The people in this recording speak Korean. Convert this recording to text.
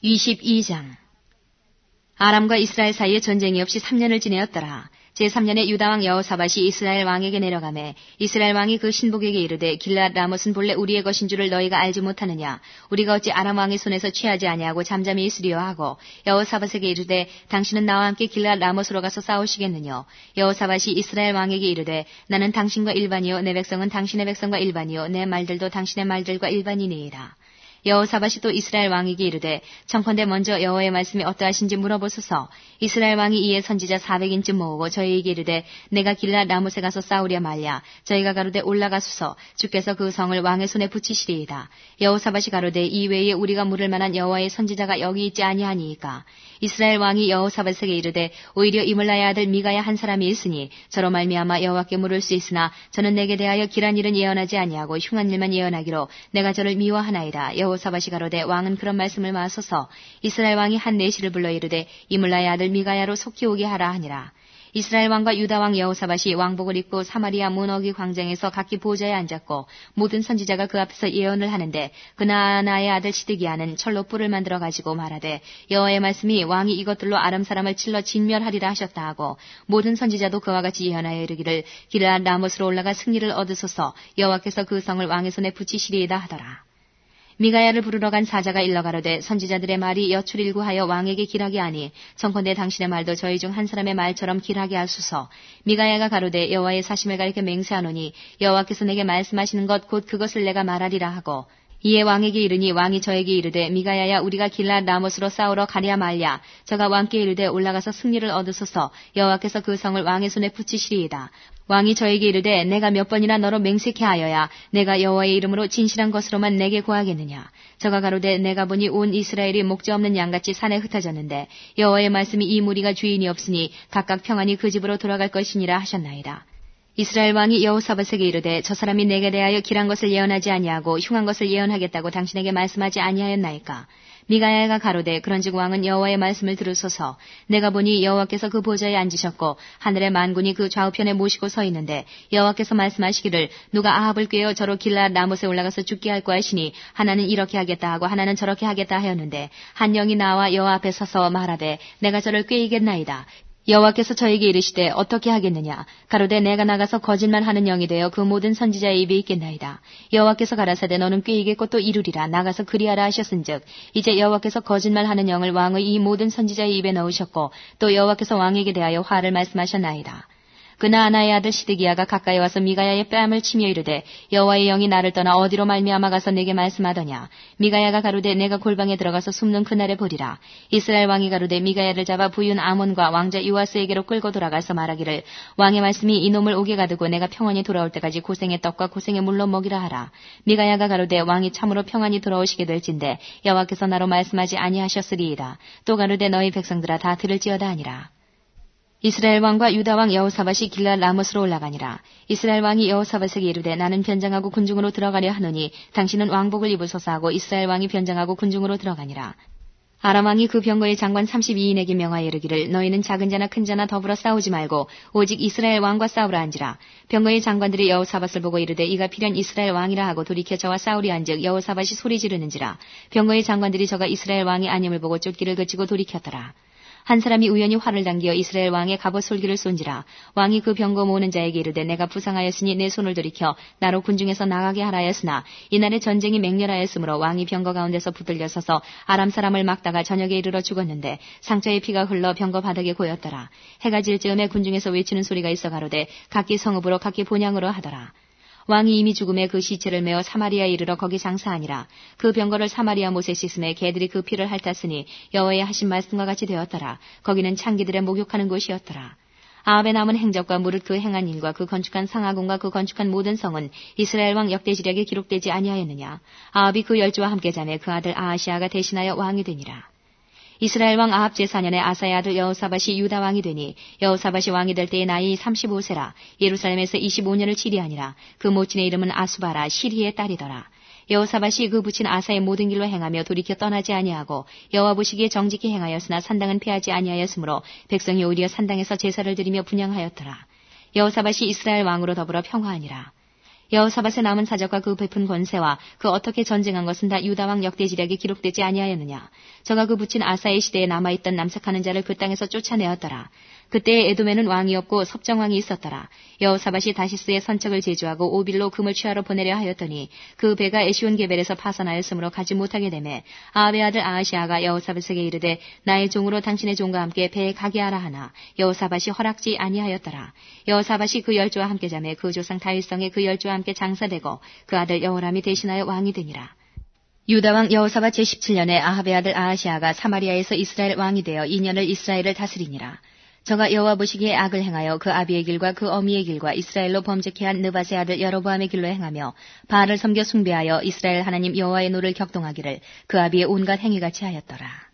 22장 아람과 이스라엘 사이에 전쟁이 없이 3년을 지내었더라. 제3년에 유다왕 여호사밧이 이스라엘 왕에게 내려가매 이스라엘 왕이 그 신복에게 이르되 길앗 라못은 본래 우리의 것인 줄을 너희가 알지 못하느냐. 우리가 어찌 아람 왕의 손에서 취하지 아니하고 잠잠히 있으리요 하고 여호사밧에게 이르되 당신은 나와 함께 길앗 라못으로 가서 싸우시겠느냐. 여호사밧이 이스라엘 왕에게 이르되 나는 당신과 일반이요 내 백성은 당신의 백성과 일반이요 내 말들도 당신의 말들과 일반이니이다. 여호사밧이 또 이스라엘 왕에게 이르되 청컨대 먼저 여호와의 말씀이 어떠하신지 물어보소서. 이스라엘 왕이 이에 선지자 400인쯤 모으고 저희에게 이르되 내가 길앗 라못에 가서 싸우랴 말랴. 저희가 가로되 올라가소서. 주께서 그 성을 왕의 손에 붙이시리이다. 여호사밧이 가로되 이 외에 우리가 물을 만한 여호와의 선지자가 여기 있지 아니하니이까. 이스라엘 왕이 여호사밧에게 이르되 오히려 이물라의 아들 미가야 한 사람이 있으니 저로 말미암아 여호와께 물을 수 있으나 저는 내게 대하여 길한 일은 예언하지 아니하고 흉한 일만 예언하기로 내가 저를 미워하나이다. 여호사밧이 가로되 왕은 그런 말씀을 마소서. 이스라엘 왕이 한 내시를 불러 이르되 이물라의 아들 미가야로 속히 오게 하라 하니라. 이스라엘 왕과 유다 왕 여호사밧이 왕복을 입고 사마리아 문어기 광장에서 각기 보좌에 앉았고 모든 선지자가 그 앞에서 예언을 하는데 그나아나의 아들 시드기야는 철로 뿔을 만들어 가지고 말하되 여호와의 말씀이 왕이 이것들로 아람 사람을 칠러 진멸하리라 하셨다 하고 모든 선지자도 그와 같이 예언하여 이르기를 길앗 라못으로 올라가 승리를 얻으소서. 여호와께서 그 성을 왕의 손에 붙이시리이다 하더라. 미가야를 부르러 간 사자가 일러 가로되 선지자들의 말이 여출일구하여 왕에게 길하게 하니 청컨대 당신의 말도 저희 중 한 사람의 말처럼 길하게 하소서. 미가야가 가로되 여호와의 사심을 가리켜 맹세하노니 여호와께서 내게 말씀하시는 것 곧 그것을 내가 말하리라 하고 이에 왕에게 이르니 왕이 저에게 이르되 미가야야 우리가 길앗 라못으로 싸우러 가랴 말랴. 저가 왕께 이르되 올라가서 승리를 얻으소서. 여호와께서 그 성을 왕의 손에 붙이시리이다. 왕이 저에게 이르되 내가 몇 번이나 너로 맹세케 하여야 내가 여호와의 이름으로 진실한 것으로만 내게 구하겠느냐. 저가 가로되 내가 보니 온 이스라엘이 목자없는 양같이 산에 흩어졌는데 여호와의 말씀이 이 무리가 주인이 없으니 각각 평안히 그 집으로 돌아갈 것이니라 하셨나이다. 이스라엘 왕이 여호사밧에게 이르되 저 사람이 내게 대하여 길한 것을 예언하지 아니하고 흉한 것을 예언하겠다고 당신에게 말씀하지 아니하였나이까. 미가야가 가로되 그런즉 왕은 여호와의 말씀을 들으소서. 내가 보니 여호와께서 그 보좌에 앉으셨고 하늘의 만군이 그 좌우편에 모시고 서 있는데 여호와께서 말씀하시기를 누가 아합을 꾀어 저로 길앗 라못에 올라가서 죽게 할까 하시니 하나는 이렇게 하겠다 하고 하나는 저렇게 하겠다 하였는데 한 영이 나와 여호와 앞에 서서 말하되 내가 저를 꾀이겠나이다. 여호와께서 저에게 이르시되 어떻게 하겠느냐. 가로되 내가 나가서 거짓말 하는 영이 되어 그 모든 선지자의 입에 있겠나이다. 여호와께서 가라사대 너는 꾀이겠고 또 이루리라. 나가서 그리하라 하셨은즉 이제 여호와께서 거짓말 하는 영을 왕의 이 모든 선지자의 입에 넣으셨고 또 여호와께서 왕에게 대하여 화를 말씀하셨나이다. 그나아나의 아들 시드기야가 가까이 와서 미가야의 뺨을 치며 이르되 여호와의 영이 나를 떠나 어디로 말미암아 가서 내게 말씀하더냐. 미가야가 가로되 내가 골방에 들어가서 숨는 그날에 보리라. 이스라엘 왕이 가로되 미가야를 잡아 부윤 아몬과 왕자 요아스에게로 끌고 돌아가서 말하기를 왕의 말씀이 이놈을 옥에 가두고 내가 평안히 돌아올 때까지 고생의 떡과 고생의 물로 먹이라 하라. 미가야가 가로되 왕이 참으로 평안히 돌아오시게 될진데 여호와께서 나로 말씀하지 아니하셨으리이다. 또 가로되 너희 백성들아 다 들을지어다 하니라. 이스라엘 왕과 유다 왕 여호사밧이 길앗 라못으로 올라가니라. 이스라엘 왕이 여호사밧에게 이르되 나는 변장하고 군중으로 들어가려 하노니 당신은 왕복을 입으소서 하고 이스라엘 왕이 변장하고 군중으로 들어가니라. 아람 왕이 그 병거의 장관 32인에게 명하여 이르기를 너희는 작은 자나 큰 자나 더불어 싸우지 말고 오직 이스라엘 왕과 싸우라 한지라. 병거의 장관들이 여호사밧을 보고 이르되 이가 필연 이스라엘 왕이라 하고 돌이켜 저와 싸우리 한즉 여호사밧이 소리 지르는지라. 병거의 장관들이 저가 이스라엘 왕이 아님을 보고 쫓기를 그치고 돌이켰더라. 한 사람이 우연히 활을 당기어 이스라엘 왕의 갑옷 솔기를 쏜지라. 왕이 그 병거 모으는 자에게 이르되 내가 부상하였으니 내 손을 돌이켜 나로 군중에서 나가게 하라 하였으나 이날에 전쟁이 맹렬하였으므로 왕이 병거 가운데서 붙들려 서서 아람 사람을 막다가 저녁에 이르러 죽었는데 상처의 피가 흘러 병거 바닥에 고였더라. 해가 질 즈음에 군중에서 외치는 소리가 있어 가로되 각기 성읍으로 각기 본향으로 하더라. 왕이 이미 죽음에 그 시체를 메어 사마리아에 이르러 거기 장사하니라. 그 병거를 사마리아 못에 씻음에 개들이 그 피를 핥았으니 여호와의 하신 말씀과 같이 되었더라. 거기는 창기들의 목욕하는 곳이었더라. 아합의 남은 행적과 무릇 그 행한 일과 그 건축한 상하궁과 그 건축한 모든 성은 이스라엘 왕 역대지략에 기록되지 아니하였느냐. 아합이 그 열조와 함께 자매 그 아들 아하시아가 대신하여 왕이 되니라. 이스라엘 왕 아합 제4년에 아사의 아들 여호사밧이 유다 왕이 되니 여호사밧이 왕이 될 때의 나이 35세라. 예루살렘에서 25년을 치리하니라. 그 모친의 이름은 아수바라 시리의 딸이더라. 여호사밧이 그 부친 아사의 모든 길로 행하며 돌이켜 떠나지 아니하고 여호와 보시기에 정직히 행하였으나 산당은 피하지 아니하였으므로 백성이 오히려 산당에서 제사를 드리며 분향하였더라. 여호사밧이 이스라엘 왕으로 더불어 평화하니라. 여호사밧의 남은 사적과 그 베푼 권세와 그 어떻게 전쟁한 것은 다 유다왕 역대지략에 기록되지 아니하였느냐. 저가 그 붙인 아사의 시대에 남아있던 남색하는 자를 그 땅에서 쫓아내었더라. 그때에 에돔에는 왕이 없고 섭정왕이 있었더라. 여호사밧이 다시스의 선척을 제주하고 오빌로 금을 취하러 보내려 하였더니 그 배가 에시온 게벨에서 파선하였으므로 가지 못하게 되매 아합의 아들 아하시아가 여호사밧에게 이르되 나의 종으로 당신의 종과 함께 배에 가게 하라 하나 여호사밧이 허락지 아니하였더라. 여호사밧이 그 열조와 함께 자매 그 조상 다윗성에 그 열조와 함께 장사되고 그 아들 여호람이 대신하여 왕이 되니라. 유다왕 여호사밧 제17년에 아합의 아들 아하시아가 사마리아에서 이스라엘 왕이 되어 2년을 이스라엘을 다스리니라. 저가 여호와 보시기에 악을 행하여 그 아비의 길과 그 어미의 길과 이스라엘로 범죄케 한 느밧의 아들 여로보암의 길로 행하며 바알을 섬겨 숭배하여 이스라엘 하나님 여호와의 노를 격동하기를 그 아비의 온갖 행위같이 하였더라.